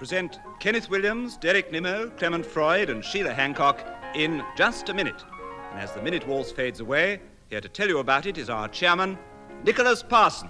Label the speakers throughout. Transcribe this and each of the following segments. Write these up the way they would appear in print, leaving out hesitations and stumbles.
Speaker 1: present Kenneth Williams, Derek Nimmo, Clement Freud and Sheila Hancock in Just a Minute. And as the minute waltz fades away, here to tell you about it is our chairman, Nicholas Parsons.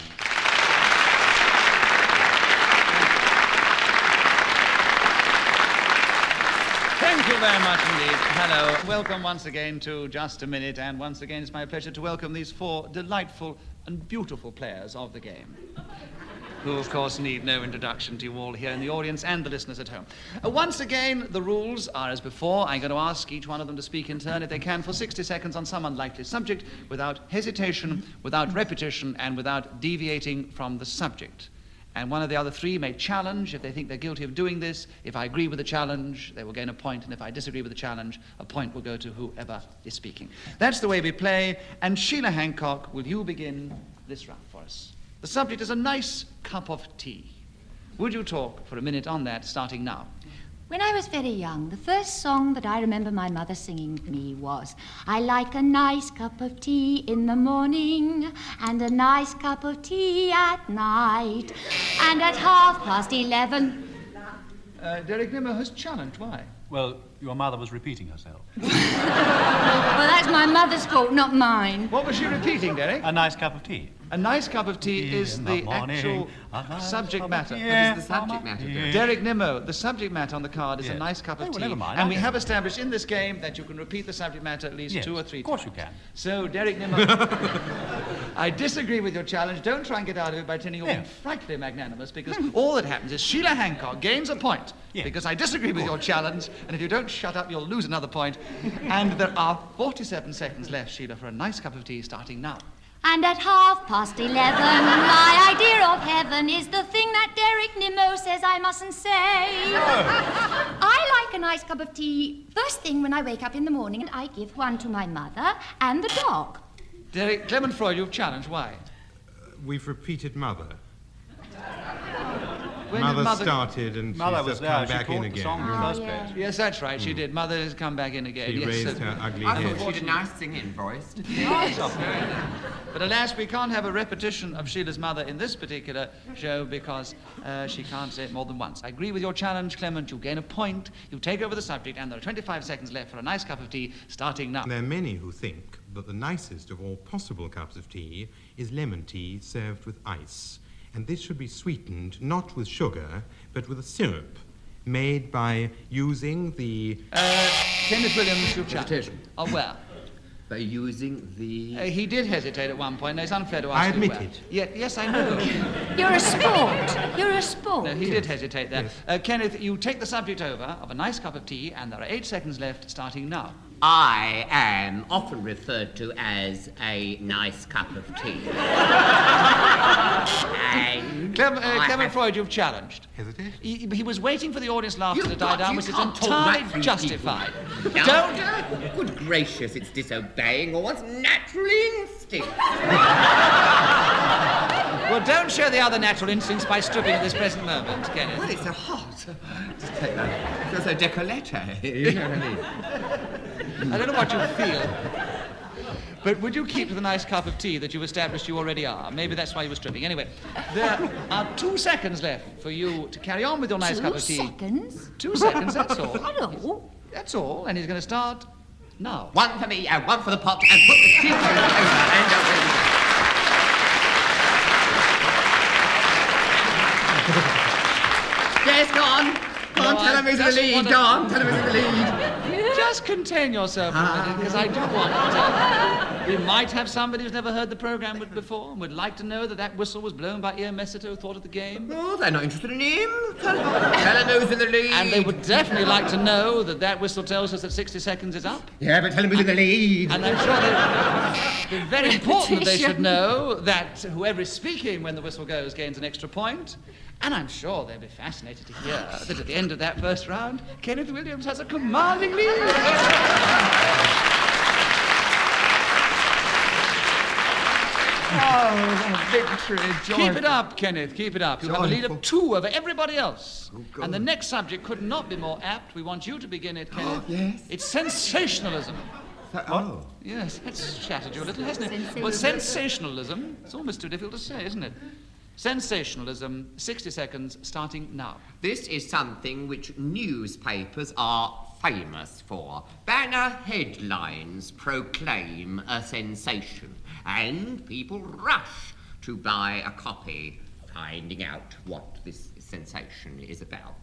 Speaker 2: Thank you very much indeed. Hello. Welcome once again to Just a Minute, and once again it's my pleasure to welcome these four delightful and beautiful players of the game, who of course need no introduction to you all here in the audience and the listeners at home. Once again, the rules are as before. I'm going to ask each one of them to speak in turn, if they can, for 60 seconds on some unlikely subject, without hesitation, without repetition, and without deviating from the subject. And one of the other three may challenge if they think they're guilty of doing this. If I agree with the challenge, they will gain a point, and if I disagree with the challenge, a point will go to whoever is speaking. That's the way we play, and Sheila Hancock, will you begin this round for us? The subject is a nice cup of tea. Would you talk for a minute on that, starting now?
Speaker 3: When I was very young, the first song that I remember my mother singing to me was, I like a nice cup of tea in the morning and a nice cup of tea at night and at 11:30.
Speaker 2: Derek Nimmo has challenged. Why?
Speaker 4: Well, your mother was repeating herself.
Speaker 3: Well, that's my mother's fault, not mine.
Speaker 2: What was she repeating, Derek?
Speaker 4: A nice cup of tea.
Speaker 2: A nice cup of tea is
Speaker 4: in
Speaker 2: the
Speaker 4: morning,
Speaker 2: actual
Speaker 4: a nice
Speaker 2: subject
Speaker 4: cup of
Speaker 2: matter.
Speaker 4: tea.
Speaker 5: What is the subject matter, Derek?
Speaker 2: Derek Nimmo, the subject matter on the card is a
Speaker 4: Yes.
Speaker 2: nice cup of
Speaker 4: Oh, well,
Speaker 2: tea.
Speaker 4: never mind,
Speaker 2: And
Speaker 4: I
Speaker 2: we
Speaker 4: know.
Speaker 2: have established in this game that you can repeat the subject matter at least
Speaker 4: Yes,
Speaker 2: 2 or 3
Speaker 4: of course
Speaker 2: times.
Speaker 4: you can.
Speaker 2: So, Derek Nimmo, I disagree with your challenge. Don't try and get out of it by pretending you're being
Speaker 4: Yeah.
Speaker 2: frightfully magnanimous, because all that happens is Sheila Hancock gains a point,
Speaker 4: Yes.
Speaker 2: because I disagree with your challenge, and if you don't shut up, you'll lose another point. And there are 47 seconds left, Sheila, for a nice cup of tea starting now.
Speaker 3: And at 11:30, my idea of heaven is the thing that Derek Nimmo says I mustn't say. I like a nice cup of tea first thing when I wake up in the morning, and I give one to my mother and the dog.
Speaker 2: Derek, Clement Freud, you've challenged. Why?
Speaker 6: We've repeated Mother.
Speaker 2: When did
Speaker 6: Mother started and
Speaker 4: Mother
Speaker 6: she's
Speaker 4: was
Speaker 6: just
Speaker 4: there.
Speaker 6: come
Speaker 4: She
Speaker 6: back in
Speaker 4: taught the
Speaker 6: again.
Speaker 4: song in the
Speaker 3: Oh,
Speaker 4: first
Speaker 3: yeah.
Speaker 4: place.
Speaker 2: Yes, that's right, she did. Mother has come back in again.
Speaker 6: She
Speaker 2: yes,
Speaker 6: raised
Speaker 2: so-
Speaker 6: her ugly
Speaker 5: I
Speaker 6: head.
Speaker 5: thought she'd a nice singing voice.
Speaker 2: But alas, we can't have a repetition of Sheila's mother in this particular show because she can't say it more than once. I agree with your challenge, Clement. You gain a point, you take over the subject, and there are 25 seconds left for a nice cup of tea, starting now.
Speaker 6: There are many who think that the nicest of all possible cups of tea is lemon tea served with ice. And this should be sweetened not with sugar, but with a syrup made by using the...
Speaker 2: Kenneth Williams, you've challenged.
Speaker 5: Hesitation.
Speaker 2: Oh, well.
Speaker 5: By using the...
Speaker 2: He did hesitate at one point, and it's unfair to ask
Speaker 6: I
Speaker 2: you
Speaker 6: admit
Speaker 2: where.
Speaker 6: it.
Speaker 2: Yes, I know.
Speaker 3: You're a sport. You're a sport.
Speaker 2: No, he did hesitate there.
Speaker 6: Yes.
Speaker 2: Kenneth, you take the subject over of a nice cup of tea, and there are 8 seconds left, starting now.
Speaker 7: I am often referred to as a nice cup of tea. And
Speaker 2: Clement Freud, you've challenged.
Speaker 6: Hesitation?
Speaker 2: He was waiting for the audience laughter to
Speaker 7: You've
Speaker 2: die
Speaker 7: got-
Speaker 2: down,
Speaker 7: you
Speaker 2: which is
Speaker 7: can't talk that
Speaker 2: entirely
Speaker 7: through
Speaker 2: justified.
Speaker 7: No,
Speaker 2: Don't...
Speaker 7: Good gracious, it's disobeying one's natural instinct.
Speaker 2: Well, don't show the other natural instincts by stripping at this present moment,
Speaker 5: Well,
Speaker 2: Kenneth.
Speaker 5: it's so hot. Just take that. It feels so décolleté. You know what I mean?
Speaker 2: I don't know what you feel. But would you keep to the nice cup of tea that you've established you already are? Maybe that's why you were stripping. Anyway, there are 2 seconds left for you to carry on with your nice
Speaker 3: 2
Speaker 2: cup of tea.
Speaker 3: seconds?
Speaker 2: 2 seconds, that's all.
Speaker 3: Hello.
Speaker 2: That's all, and he's going to start now.
Speaker 7: One for me and one for the pot, and put the tea over and over. Yes, go on. Go on,
Speaker 2: No,
Speaker 7: tell
Speaker 2: I
Speaker 7: him who's in the
Speaker 2: just
Speaker 7: lead.
Speaker 2: wanna-
Speaker 7: Go on, tell him who's in the lead.
Speaker 2: Just contain yourself for a minute, because I do want we might have somebody who's never heard the programme before and would like to know that that whistle was blown by Ian Messiter, who thought of the game.
Speaker 7: Oh, they're not interested in him. Tell him who's in the lead.
Speaker 2: And they would definitely like to know that that whistle tells us that 60 seconds is up.
Speaker 7: Yeah, but tell him who's in the lead.
Speaker 2: And I'm sure it's very important that they should know that whoever is speaking when the whistle goes gains an extra point. And I'm sure they'll be fascinated to hear that at the end of that first round, Kenneth Williams has a commanding lead.
Speaker 5: Oh, victory, joy.
Speaker 2: Keep it up, Kenneth, keep it up. You have a lead of 2 over everybody else.
Speaker 5: God.
Speaker 2: And the next subject could not be more apt. We want you to begin it, Kenneth.
Speaker 5: yes.
Speaker 2: It's sensationalism.
Speaker 5: Oh.
Speaker 2: Yes, that's shattered you a little, hasn't it? Well, sensationalism, it's almost too difficult to say, isn't it? Sensationalism, 60 seconds, starting now.
Speaker 7: This is something which newspapers are famous for. Banner headlines proclaim a sensation, and people rush to buy a copy, finding out what this sensation is about.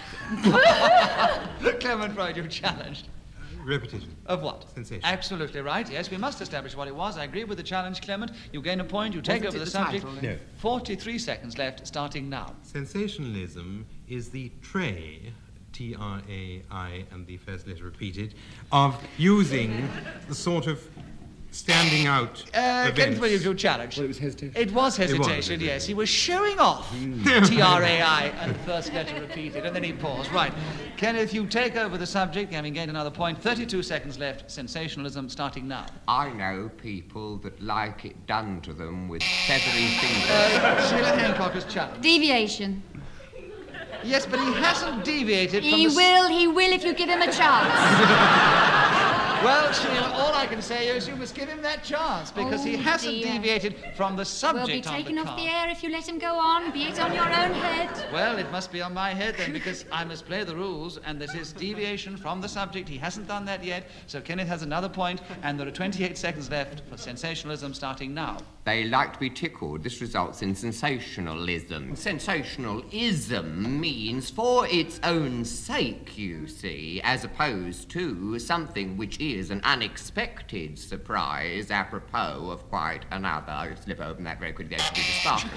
Speaker 2: Clement Freud, you've challenged.
Speaker 6: Repetition.
Speaker 2: Of what?
Speaker 6: Sensation.
Speaker 2: Absolutely right. Yes, we must establish what it was. I agree with the challenge, Clement. You gain a point. You take
Speaker 7: Wasn't
Speaker 2: over
Speaker 7: it
Speaker 2: the
Speaker 7: the
Speaker 2: subject.
Speaker 7: title?
Speaker 6: No.
Speaker 2: 43 seconds left, starting now.
Speaker 6: Sensationalism is the tray, T-R-A-I, and the first letter repeated, of using the sort of standing out
Speaker 2: Clement
Speaker 6: events.
Speaker 2: Freud, you've challenged.
Speaker 5: Well, it was hesitation.
Speaker 2: It was hesitation,
Speaker 6: hesitation.
Speaker 2: yes. He was showing off T-R-A-I and first letter repeated, and then he paused. Right. Kenneth, you take over the subject, having gained another point. 32 seconds left. Sensationalism starting now.
Speaker 7: I know people that like it done to them with feathery fingers.
Speaker 2: Sheila Hancock has challenged.
Speaker 3: Deviation.
Speaker 2: Yes, but he hasn't deviated from
Speaker 3: He
Speaker 2: the...
Speaker 3: will if you give him a chance.
Speaker 2: Well, Sheila, all I can say is you must give him that chance, because he
Speaker 3: Oh,
Speaker 2: hasn't
Speaker 3: dear.
Speaker 2: deviated from the
Speaker 3: We'll
Speaker 2: subject
Speaker 3: be
Speaker 2: on
Speaker 3: taken
Speaker 2: the
Speaker 3: off
Speaker 2: card.
Speaker 3: the air if you let him go on, be it on your own head.
Speaker 2: Well, it must be on my head then, because I must play the rules, and this is deviation from the subject. He hasn't done that yet, so Kenneth has another point, and there are 28 seconds left for sensationalism starting now.
Speaker 7: They like to be tickled. This results in sensationalism. Sensationalism means for its own sake, you see, as opposed to something which is an unexpected surprise apropos of quite another. I'll slip open that very quickly. There's a sparkle.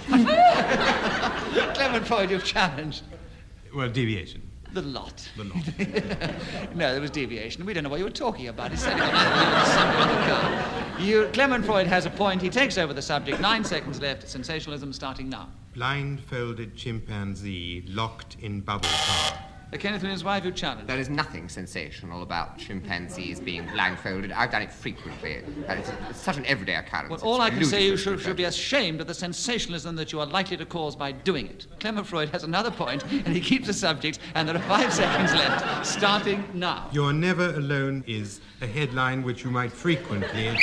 Speaker 2: Clement Freud, you've challenged.
Speaker 6: Well, deviation.
Speaker 2: The lot.
Speaker 6: The lot.
Speaker 2: No, there was deviation. We don't know what you were talking about. He said it on the card. Clement Freud has a point. He takes over the subject. 9 seconds left. Sensationalism starting now.
Speaker 6: Blindfolded chimpanzee locked in bubble car.
Speaker 2: Kenneth and his wife, you challenged.
Speaker 7: There is nothing sensational about chimpanzees being blindfolded. I've done it frequently. It's such an everyday occurrence.
Speaker 2: Well, all I can
Speaker 7: It's
Speaker 2: say, you
Speaker 7: ludicrous.
Speaker 2: should be ashamed of the sensationalism that you are likely to cause by doing it. Clement Freud has another point, and he keeps the subject, and there are 5 seconds left, starting now.
Speaker 6: You're never alone is a headline which you might frequently...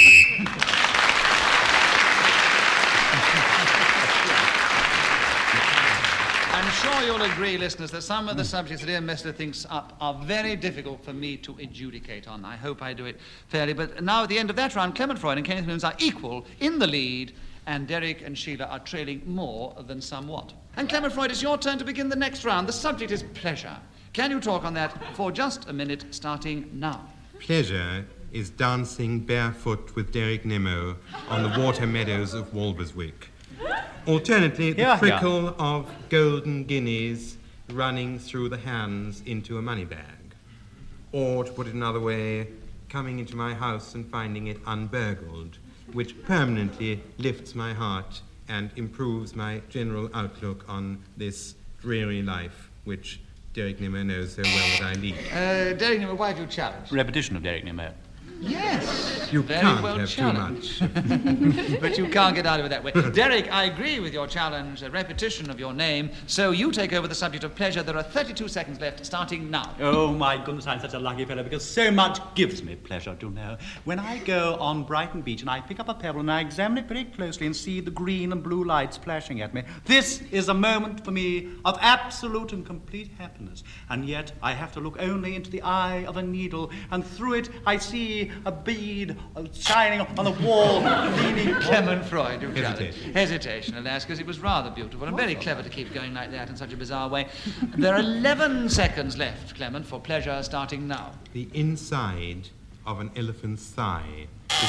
Speaker 2: I'm sure you'll agree, listeners, that some of the subjects that Ian Messler thinks up are very difficult for me to adjudicate on. I hope I do it fairly. But now at the end of that round, Clement Freud and Kenneth Williams are equal in the lead, and Derek and Sheila are trailing more than somewhat. And Clement Freud, it's your turn to begin the next round. The subject is pleasure. Can you talk on that for just a minute, starting now?
Speaker 6: Pleasure is dancing barefoot with Derek Nemo on the water meadows of Walberswick. Alternately, the
Speaker 4: Yeah,
Speaker 6: trickle of golden guineas running through the hands into a money bag. Or, to put it another way, coming into my house and finding it unburgled, which permanently lifts my heart and improves my general outlook on this dreary life, which Derek Nimmo knows so well that I lead.
Speaker 2: Derek Nimmo, why have you challenged?
Speaker 4: Repetition of Derek Nimmo.
Speaker 2: Yes.
Speaker 6: You
Speaker 2: Very
Speaker 6: can't
Speaker 2: well
Speaker 6: have
Speaker 2: challenged.
Speaker 6: too much.
Speaker 2: But you can't get out of it that way. Derek, I agree with your challenge, a repetition of your name. So you take over the subject of pleasure. There are 32 seconds left, starting now.
Speaker 4: Oh, my goodness, I'm such a lucky fellow because so much gives me pleasure to know. When I go on Brighton Beach and I pick up a pebble and I examine it very closely and see the green and blue lights flashing at me, this is a moment for me of absolute and complete happiness. And yet I have to look only into the eye of a needle, and through it I see a bead shining on the wall, leaning...
Speaker 2: Clement Freud, you
Speaker 6: Hesitation.
Speaker 2: challenged. Hesitation, alas, because it was rather beautiful and very clever to keep going like that in such a bizarre way. There are 11 seconds left, Clement, for pleasure, starting now.
Speaker 6: The inside of an elephant's thigh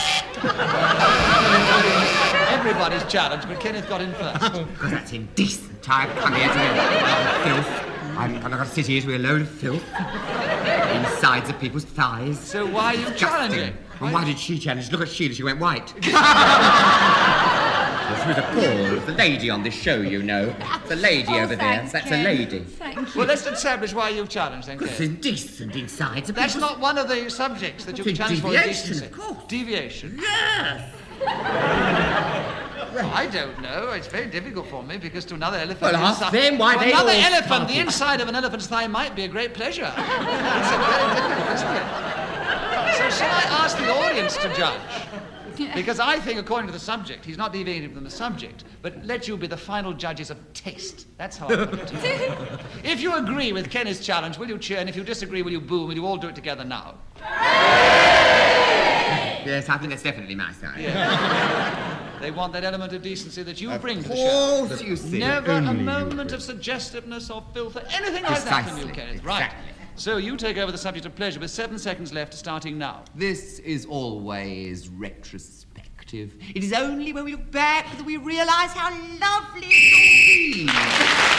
Speaker 2: Everybody's challenged, but Kenneth got in first.
Speaker 7: Because that's indecent. I've come here to a load of filth. I'm not going to sit here to a load of filth. Insides of people's thighs.
Speaker 2: So why are you challenging?
Speaker 7: And why did she challenge? Look at Sheila, she went white. She was appalled. The lady on this show, you know. The lady over there.
Speaker 3: Thanks,
Speaker 7: That's
Speaker 3: Ken.
Speaker 7: a lady.
Speaker 3: Thank you.
Speaker 2: Well, let's establish why you've challenged, then,
Speaker 7: Because it's
Speaker 2: Kenneth.
Speaker 7: indecent insides of
Speaker 2: That's
Speaker 7: people's...
Speaker 2: not one of the subjects that you've
Speaker 7: It's
Speaker 2: challenged for.
Speaker 7: deviation,
Speaker 2: indecency.
Speaker 7: of course.
Speaker 2: Deviation?
Speaker 7: Yes.
Speaker 2: I don't know. It's very difficult for me because to another elephant...
Speaker 7: Well,
Speaker 2: the
Speaker 7: ask
Speaker 2: inside-
Speaker 7: them why
Speaker 2: to
Speaker 7: they
Speaker 2: another
Speaker 7: all
Speaker 2: elephant,
Speaker 7: started.
Speaker 2: the inside of an elephant's thigh might be a great pleasure. It's very difficult, isn't it? So shall I ask the audience to judge? Because I think, according to the subject, he's not deviating from the subject, but let you be the final judges of taste. That's how I put it. If you agree with Kenneth's challenge, will you cheer? And if you disagree, will you boo? Will you all do it together now?
Speaker 7: Yes, I think that's definitely my side.
Speaker 2: Yeah. They want that element of decency that you bring to the show.
Speaker 7: Of course, you see.
Speaker 2: Never a moment of suggestiveness or filth or anything like that from you, Kenneth. Right.
Speaker 7: Exactly.
Speaker 2: So you take over the subject of pleasure with 7 seconds left, starting now.
Speaker 7: This is always retrospective. It is only when we look back that we realise how lovely it all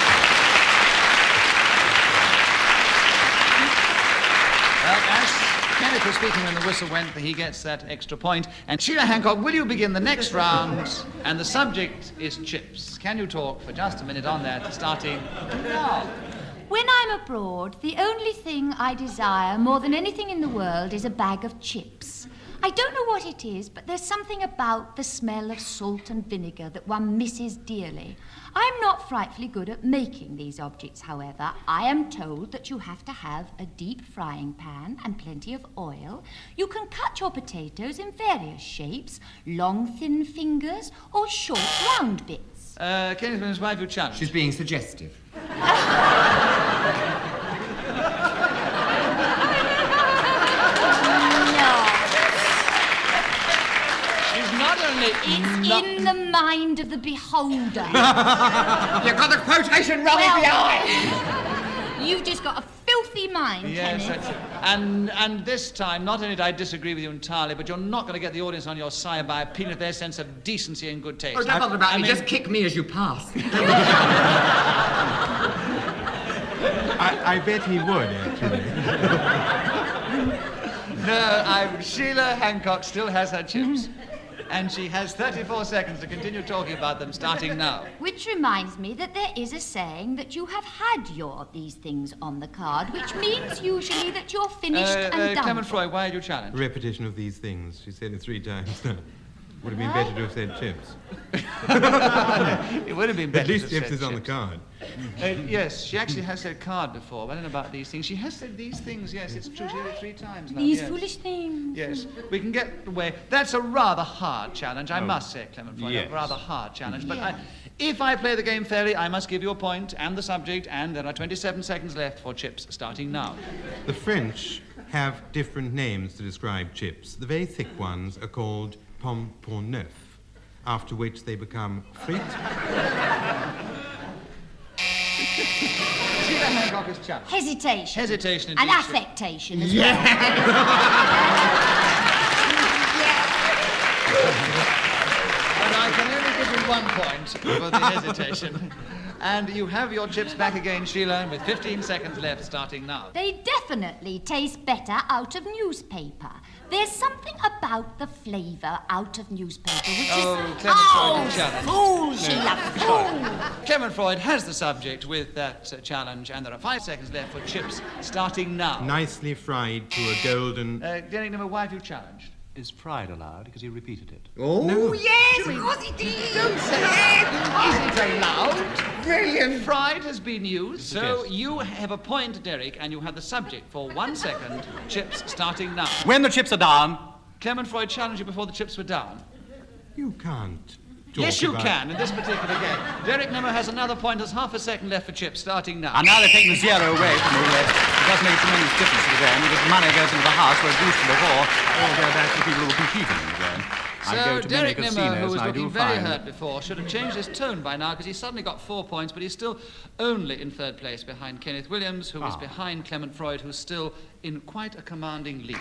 Speaker 2: As Kenneth was speaking when the whistle went, he gets that extra point. And Sheila Hancock, will you begin the next round? And the subject is chips. Can you talk for just a minute on that, starting now?
Speaker 3: When I'm abroad, the only thing I desire more than anything in the world is a bag of chips. I don't know what it is, but there's something about the smell of salt and vinegar that one misses dearly. I'm not frightfully good at making these objects, however. I am told that you have to have a deep frying pan and plenty of oil. You can cut your potatoes in various shapes, long, thin fingers, or short, round bits.
Speaker 2: Kenneth Williams, why have you challenged?
Speaker 7: She's being suggestive.
Speaker 3: It's in the mind of the beholder.
Speaker 7: You've got the quotation wrong in the eye.
Speaker 3: You've just got a filthy mind,
Speaker 2: Yes,
Speaker 3: Kenneth.
Speaker 2: that's it. And this time, not only do I disagree with you entirely, but you're not going to get the audience on your side by appealing to their sense of decency and good taste.
Speaker 7: Oh, don't bother about me. Just kick me as you pass.
Speaker 6: I bet he would, actually.
Speaker 2: No, Sheila Hancock still has her chips. And she has 34 seconds to continue talking about them, starting now.
Speaker 3: Which reminds me that there is a saying that you have had these things on the card, which means usually that you're finished and done.
Speaker 2: Clement Freud, why are you challenged?
Speaker 6: Repetition of these things. She said it 3 times now. Would have been better to have said chips.
Speaker 2: It would have been better.
Speaker 6: At least
Speaker 2: to have
Speaker 6: chips
Speaker 2: said
Speaker 6: is on the
Speaker 2: chips.
Speaker 6: card.
Speaker 2: Yes, she actually has said card before, but I don't know about these things. She has said these things, yes, it's true. She said it 3 times now.
Speaker 3: These
Speaker 2: yes.
Speaker 3: foolish things.
Speaker 2: Yes, we can get away. That's a rather hard challenge, I must say, Clement Freud.
Speaker 6: Yes.
Speaker 2: A rather hard challenge. But
Speaker 3: Yeah.
Speaker 2: if I play the game fairly, I must give you a point and the subject, and there are 27 seconds left for chips, starting now.
Speaker 6: The French have different names to describe chips. The very thick ones are called pommes pour neuf, after which they become frites.
Speaker 2: Sheila Hancock is challenged.
Speaker 3: Hesitation.
Speaker 2: Hesitation
Speaker 3: And
Speaker 2: indeed.
Speaker 3: affectation as well.
Speaker 2: But I can only give you 1 point for the hesitation. And you have your chips back again, Sheila, with 15 seconds left, starting now.
Speaker 3: They definitely taste better out of newspaper. There's something about the flavour out of newspaper which
Speaker 2: Clement
Speaker 3: is...
Speaker 2: Freud, challenge.
Speaker 3: fool, Sheila, fool!
Speaker 2: Clement Freud has the subject with that challenge, and there are 5 seconds left for chips, starting now.
Speaker 6: Nicely fried to a golden...
Speaker 2: Derek Nimmo, why have you challenged?
Speaker 4: Is fried allowed? Because he repeated it.
Speaker 7: Oh, yes, of course it is. Don't say it.
Speaker 2: Is it allowed?
Speaker 7: Brilliant.
Speaker 2: Fried has been used, so
Speaker 4: Yes.
Speaker 2: you have a point, Derek, and you have the subject for 1 second. Chips starting now.
Speaker 4: When the chips are down,
Speaker 2: Clement Freud challenged you before the chips were down.
Speaker 6: You can't talk
Speaker 2: Yes, you
Speaker 6: about...
Speaker 2: can, in this particular game. Derek Nimmo has another point. There's half a second left for chips, starting now.
Speaker 4: and now they're taking the 0 away from the list. It does make a tremendous difference to the game because money goes into the house where it used to before. All go back to the people who were competing in the game. I go
Speaker 2: So
Speaker 4: to
Speaker 2: Derek
Speaker 4: many
Speaker 2: Nimmo, who
Speaker 4: casinos
Speaker 2: was
Speaker 4: and I do
Speaker 2: looking very
Speaker 4: find...
Speaker 2: hurt before, should have changed his tone by now because he's suddenly got 4 points, but he's still only in 3rd place behind Kenneth Williams, who is behind Clement Freud, who's still in quite a commanding lead.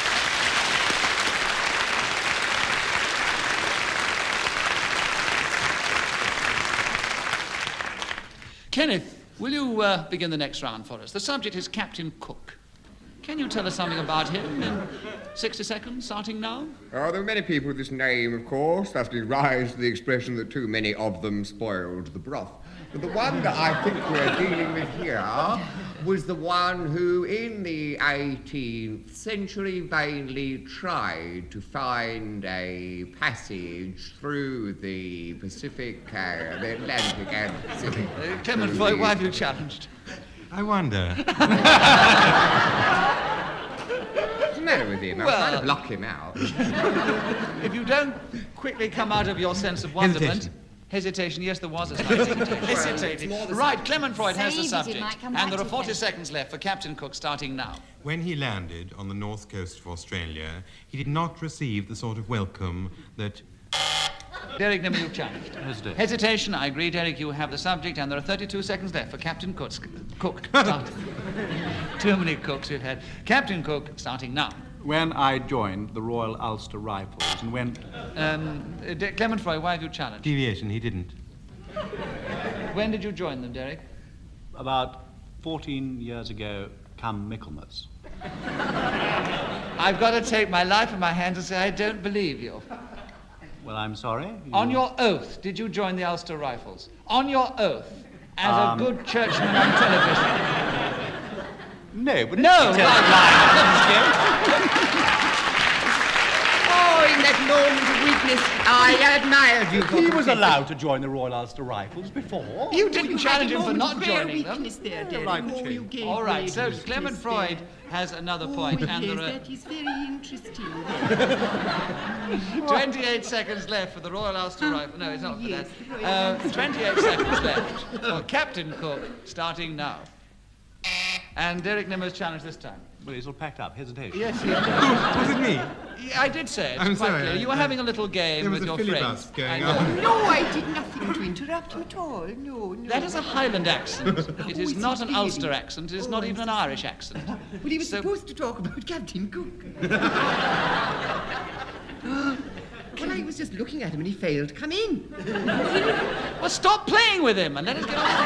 Speaker 2: Kenneth, will you begin the next round for us? The subject is Captain Cook. Can you tell us something about him in 60 seconds, starting now?
Speaker 7: Oh, there are many people with this name, of course. That's gives rise to the expression that too many of them spoiled the broth. But the one that I think we're dealing with here was the one who, in the 18th century, vainly tried to find a passage through the Pacific, the Atlantic and Pacific.
Speaker 2: Clement Freud, why have you challenged?
Speaker 6: I wonder.
Speaker 7: No, matter with him? I'm
Speaker 2: Well-
Speaker 7: trying to block him out.
Speaker 2: If you don't quickly come out of your sense of wonderment... Hesitation, yes, there was a slight hesitation. Right, Clement Freud has the
Speaker 3: Save it, it
Speaker 2: subject.
Speaker 3: might come
Speaker 2: And
Speaker 3: back
Speaker 2: there are
Speaker 3: to
Speaker 2: 40
Speaker 3: him.
Speaker 2: seconds left for Captain Cook, starting now.
Speaker 6: When he landed on the north coast of Australia, he did not receive the sort of welcome that...
Speaker 2: Derek Nimmer, you've challenged. Hesitation, I agree, Derek, you have the subject, and there are 32 seconds left for Captain Cook. Too many cooks we've had. Captain Cook, starting now.
Speaker 4: When I joined the Royal Ulster Rifles and when...
Speaker 2: Clement Freud, why have you challenged?
Speaker 6: Deviation, he didn't.
Speaker 2: When did you join them, Derek?
Speaker 4: About 14 years ago, come Michaelmas.
Speaker 2: I've got to take my life in my hands and say I don't believe you.
Speaker 4: Well, I'm sorry.
Speaker 2: On your oath, did you join the Ulster Rifles? On your oath, as a good churchman on television?
Speaker 4: No, but...
Speaker 2: No!
Speaker 7: Oh, in that moment of weakness, I admired you.
Speaker 4: He was allowed to join the Royal Ulster Rifles before.
Speaker 2: You didn't challenge him for not joining them.
Speaker 7: There,
Speaker 4: Derek. Oh, you
Speaker 7: gave
Speaker 2: All right, so Clement Freud has another point, and there are
Speaker 7: that is very interesting.
Speaker 2: 28 seconds left for the Royal Ulster Rifle. No, it's not for that. 28 seconds left for Captain Cook, starting now. And Derek Nimmer's challenge this time.
Speaker 4: Well, he's all packed up. Hesitation.
Speaker 2: Yes, he is.
Speaker 6: Was it me?
Speaker 2: I did say it.
Speaker 6: I'm
Speaker 2: quite
Speaker 6: sorry,
Speaker 2: clear. You were having a little game
Speaker 6: there was
Speaker 2: with
Speaker 6: a
Speaker 2: your
Speaker 6: filibust
Speaker 2: friends.
Speaker 6: going
Speaker 2: I know.
Speaker 6: on.
Speaker 7: No, I did nothing to interrupt him at all. No.
Speaker 2: That is a Highland accent. It is
Speaker 7: is
Speaker 2: not
Speaker 7: it
Speaker 2: an
Speaker 7: really?
Speaker 2: Ulster accent. It is not even an Irish accent.
Speaker 7: Well, he was
Speaker 2: So-
Speaker 7: supposed to talk about Captain Cook. Well, I was just looking at him and he failed to come in.
Speaker 2: Well, stop playing with him and let us get on with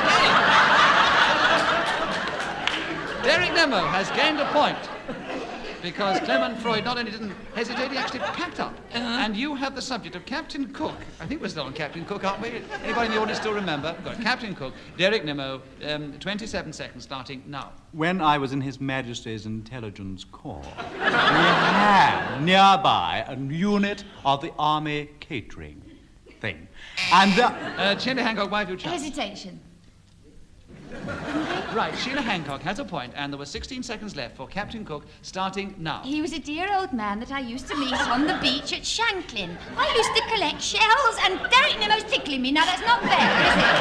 Speaker 2: the game. Derek Nimmer has gained a point because Clement Freud not only didn't hesitate, he actually packed up. And you have the subject of Captain Cook. I think we're still on Captain Cook, aren't we? Anybody in the audience still remember? We've got Captain Cook, Derek Nimmo, 27 seconds starting now.
Speaker 4: When I was in His Majesty's Intelligence Corps, we had nearby a unit of the Army catering thing. And
Speaker 2: Sheila Hancock, why have you challenged?
Speaker 3: Hesitation.
Speaker 2: Right, Sheila Hancock has a point, and there were 16 seconds left for Captain Cook, starting now.
Speaker 3: He was a dear old man that I used to meet on the beach at Shanklin. I used to collect shells, and Derek Nimmo's tickling me. Now, that's not fair,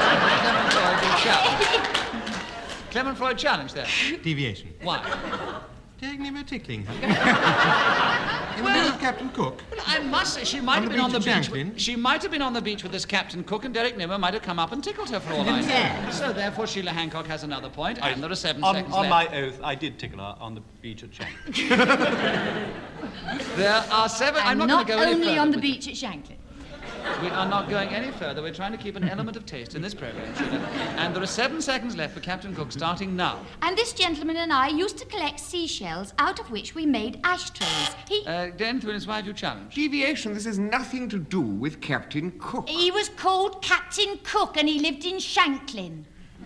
Speaker 3: is it?
Speaker 2: Clement Freud challenged there.
Speaker 6: Deviation.
Speaker 2: Why?
Speaker 6: Derek Nimmer tickling her. In the middle of Captain Cook.
Speaker 2: Well, I must say, she might
Speaker 6: On
Speaker 2: have
Speaker 6: the
Speaker 2: been on the
Speaker 6: beach at
Speaker 2: beach.
Speaker 6: Shanklin?
Speaker 2: She might have been on the beach with this Captain Cook, and Derek Nimmer might have come up and tickled her for all I know. So therefore, Sheila Hancock has another point, and there are 7 seconds
Speaker 4: on
Speaker 2: left.
Speaker 4: my oath, I did tickle her on the beach at Shanklin.
Speaker 2: There are 7. I'm
Speaker 3: And
Speaker 2: not going to go any
Speaker 3: only
Speaker 2: further
Speaker 3: on the
Speaker 2: with
Speaker 3: beach at Shanklin.
Speaker 2: it. We are not going any further. We're trying to keep an element of taste in this program, Sheila. And there are 7 seconds left for Captain Cook, starting now.
Speaker 3: And this gentleman and I used to collect seashells out of which we made ashtrays.
Speaker 2: Dan Thwilliams, why have you challenged?
Speaker 7: Deviation, this has nothing to do with Captain Cook.
Speaker 3: He was called Captain Cook and he lived in Shanklin.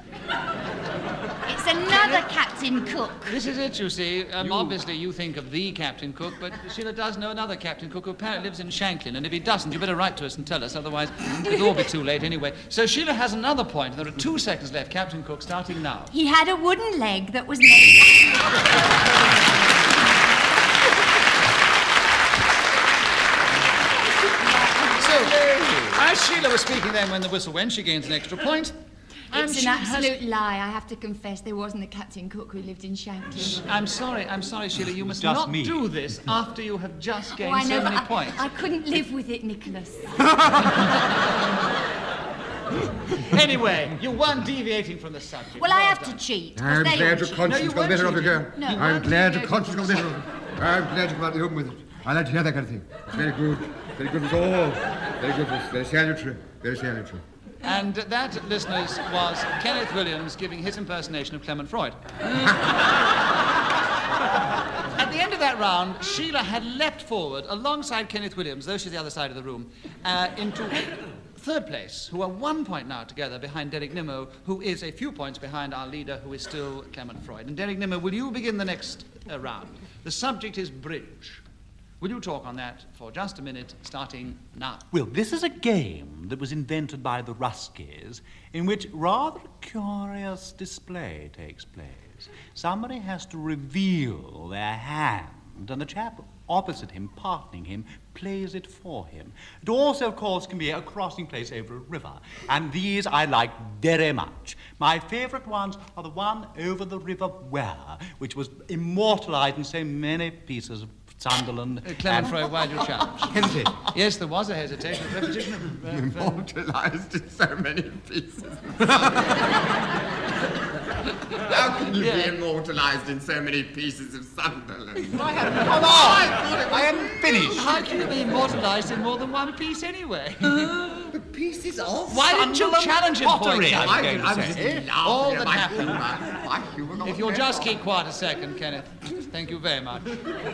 Speaker 3: It's another Captain Cook.
Speaker 2: This is it, you see. Obviously, you think of the Captain Cook, but Sheila does know another Captain Cook who apparently lives in Shanklin, and if he doesn't, you better write to us and tell us, otherwise it'll all be too late anyway. So Sheila has another point. There are 2 seconds left. Captain Cook, starting now.
Speaker 3: He had a wooden leg that was made...
Speaker 2: So, as Sheila was speaking then when the whistle went, she gains an extra point. And
Speaker 3: It's
Speaker 2: she
Speaker 3: an
Speaker 2: has-
Speaker 3: absolute lie. I have to confess there wasn't a Captain Cook who lived in Shanklin.
Speaker 2: I'm sorry, Sheila. You must
Speaker 4: just
Speaker 2: not
Speaker 4: me.
Speaker 2: do this after you have just gained
Speaker 3: I know,
Speaker 2: so
Speaker 3: but
Speaker 2: many points.
Speaker 3: I couldn't live with it, Nicholas.
Speaker 2: Anyway, you weren't deviating from the subject.
Speaker 3: Well, I have
Speaker 2: done.
Speaker 3: to cheat. 'cause
Speaker 8: I'm
Speaker 3: they
Speaker 8: glad
Speaker 3: all
Speaker 8: your
Speaker 3: cheat.
Speaker 8: conscience
Speaker 2: you
Speaker 8: got the better of you,
Speaker 2: weren't
Speaker 8: girl.
Speaker 3: No.
Speaker 8: I'm glad your
Speaker 2: cheating.
Speaker 8: conscience got the better of you. I'm glad you come out of the open with it. I like to hear that kind of thing. It's very good. Very good with all. Very good with very salutary. Very salutary.
Speaker 2: And that, listeners, was Kenneth Williams giving his impersonation of Clement Freud. At the end of that round, Sheila had leapt forward alongside Kenneth Williams, though she's the other side of the room, into 3rd place, who are 1 point now together behind Derek Nimmo, who is a few points behind our leader, who is still Clement Freud. And Derek Nimmo, will you begin the next round? The subject is bridge. Will you talk on that for just a minute, starting now?
Speaker 4: Well, this is a game that was invented by the Ruskies, in which rather a curious display takes place. Somebody has to reveal their hand and the chap opposite him, partnering him, plays it for him. It also, of course, can be a crossing place over a river, and these I like very much. My favourite ones are the one over the River Ware, which was immortalised in so many pieces of Sunderland.
Speaker 2: Clement Freud, why do you challenge?
Speaker 6: Hesitation.
Speaker 2: Yes, there was a hesitation. Repetition of...
Speaker 7: Immortalised in so many pieces. How can you be immortalised in so many pieces of Sunderland?
Speaker 2: Come on!
Speaker 4: I am finished.
Speaker 2: How can you be immortalised in more than one piece anyway?
Speaker 7: The pieces of
Speaker 2: Why didn't you challenge him for
Speaker 4: pottery,
Speaker 2: it?
Speaker 4: I'm going to
Speaker 7: I was
Speaker 4: say.
Speaker 7: just
Speaker 2: All
Speaker 7: laughing
Speaker 2: that
Speaker 7: at my
Speaker 2: happened.
Speaker 7: humour. My humour.
Speaker 2: If you'll just keep quiet a second, Kenneth. Thank you very much.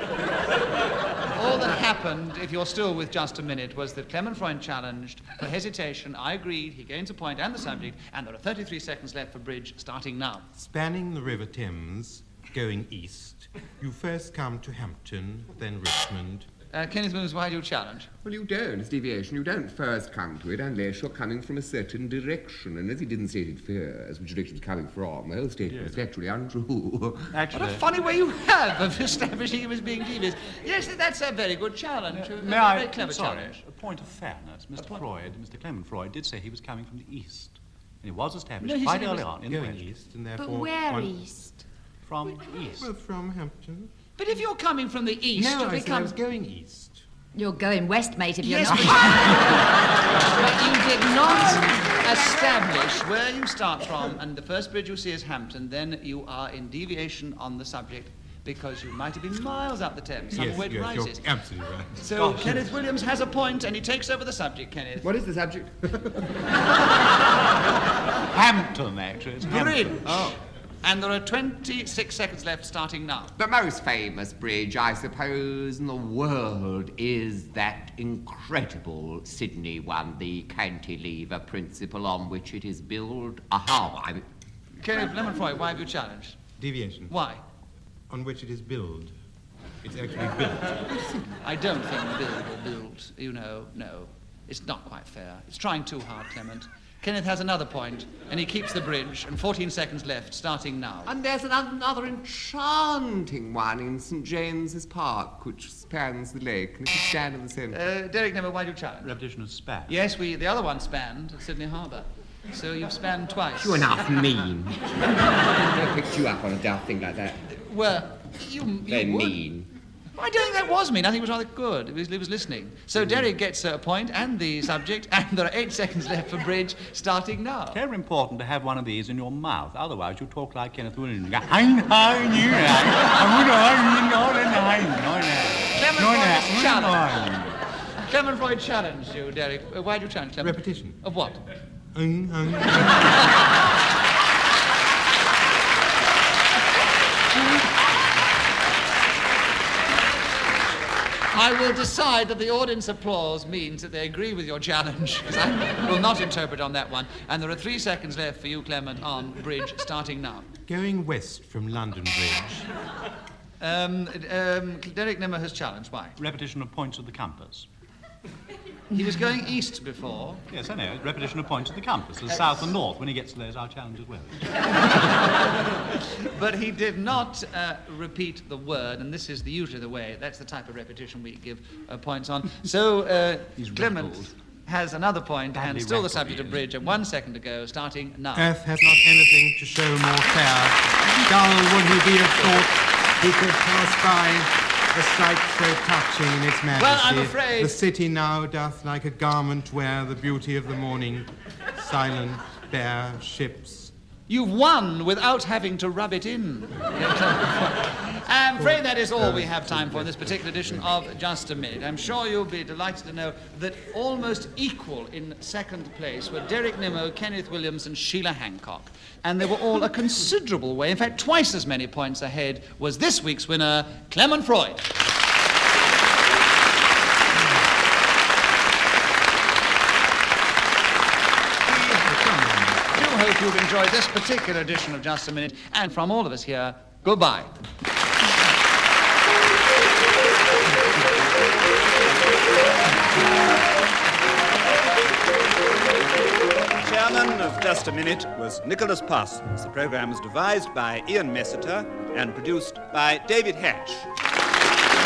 Speaker 2: All that happened, if you're still with just a minute, was that Clement Freud challenged for hesitation. I agreed. He gains a point and the subject, and there are 33 seconds left for bridge, starting now.
Speaker 6: Spanning the River Thames, going east, you first come to Hampton, then Richmond.
Speaker 2: Kenneth Williams, why do you challenge?
Speaker 7: Well, you don't. It's deviation. You don't first come to it unless you're coming from a certain direction. And as he didn't state it first, which direction he's coming from, the whole statement is factually untrue.
Speaker 2: What
Speaker 4: Actually,
Speaker 2: a funny way you have of establishing him as being devious. Yes, that's a very good challenge.
Speaker 4: may
Speaker 2: a
Speaker 4: I?
Speaker 2: very clever
Speaker 4: sorry,
Speaker 2: challenge.
Speaker 4: a point of fairness. Mr. Clement Freud did say he was coming from the east. And it was established
Speaker 2: No, he
Speaker 4: quite
Speaker 2: said it
Speaker 4: early
Speaker 2: was
Speaker 4: on in the
Speaker 6: Going
Speaker 4: question.
Speaker 6: east, and
Speaker 3: But
Speaker 6: therefore...
Speaker 3: where east?
Speaker 4: From east.
Speaker 6: Well, from Hampton.
Speaker 2: But if you're coming from the east,
Speaker 6: No,
Speaker 2: you
Speaker 6: I said I
Speaker 2: become...
Speaker 6: was going east.
Speaker 3: You're going west, mate, if you're
Speaker 2: Yes,
Speaker 3: not.
Speaker 2: but you did not establish where you start from, and the first bridge you see is Hampton, then you are in deviation on the subject, because you might have been miles up the Thames, somewhere where it
Speaker 6: You're
Speaker 2: rises.
Speaker 6: absolutely right.
Speaker 2: So Kenneth Williams has a point, and he takes over the subject, Kenneth.
Speaker 7: What is the subject?
Speaker 4: Hampton, actually. It's
Speaker 2: Bridge.
Speaker 4: Hampton.
Speaker 7: Oh.
Speaker 2: And there are 26 seconds left, starting now.
Speaker 7: The most famous bridge, I suppose, in the world is that incredible Sydney one, the cantilever principle on which it is built. Aha!
Speaker 2: Kenneth Clement Freud, why have you challenged?
Speaker 6: Deviation.
Speaker 2: Why?
Speaker 6: On which it is built. It's actually built.
Speaker 2: I don't think build, you know, no. It's not quite fair. It's trying too hard, Clement. Kenneth has another point, and he keeps the bridge, and 14 seconds left, starting now.
Speaker 7: And there's another enchanting one in St. James's Park, which spans the lake, and if you stand in the centre...
Speaker 2: Derek Nemmer, why do you challenge?
Speaker 4: Repetition of span.
Speaker 2: Yes, the other one spanned at Sydney Harbour. So you've spanned twice.
Speaker 7: You're enough mean. I picked you up on a daft thing like that.
Speaker 2: Well, you
Speaker 7: Very
Speaker 2: would.
Speaker 7: mean.
Speaker 2: I don't think that was mean. I think it was rather good. He was listening. So Derek gets a point and the subject, and there are 8 seconds left for bridge, starting now.
Speaker 4: Very important to have one of these in your mouth. Otherwise, you talk like Kenneth Williams.
Speaker 2: Clement Freud challenged you, Derek. Why did you challenge Clement?
Speaker 6: Repetition.
Speaker 2: Of what? I will decide that the audience applause means that they agree with your challenge, because I will not interpret on that one. And there are 3 seconds left for you, Clement, on bridge, starting now.
Speaker 6: Going west from London Bridge.
Speaker 2: Derek Nimmer has challenged. Why?
Speaker 4: Repetition of points of the compass.
Speaker 2: He was going east before.
Speaker 4: Yes, I know. Repetition of points of the compass. The south and north. When he gets to those, I'll challenge as well.
Speaker 2: But he did not repeat the word, and this is usually the way. That's the type of repetition we give points on. So Clement has another point,
Speaker 4: Badly
Speaker 2: and still the
Speaker 4: rattled,
Speaker 2: subject of
Speaker 4: yes.
Speaker 2: bridge, and 1 second to go, starting now.
Speaker 6: Earth has not anything to show more fair. Dull would he be of thought he could pass by a sight so touching in its majesty.
Speaker 2: Well, I'm afraid-
Speaker 6: The city now doth like a garment wear the beauty of the morning. Silent, bare ships.
Speaker 2: You've won without having to rub it in. I'm afraid that is all we have time for in this particular edition of Just a Minute. I'm sure you'll be delighted to know that almost equal in second place were Derek Nimmo, Kenneth Williams and Sheila Hancock. And they were all a considerable way, in fact twice as many points ahead, was this week's winner, Clement Freud. I hope you've enjoyed this particular edition of Just a Minute, and from all of us here, goodbye.
Speaker 1: Chairman of Just a Minute was Nicholas Parsons. The programme was devised by Ian Messiter and produced by David Hatch.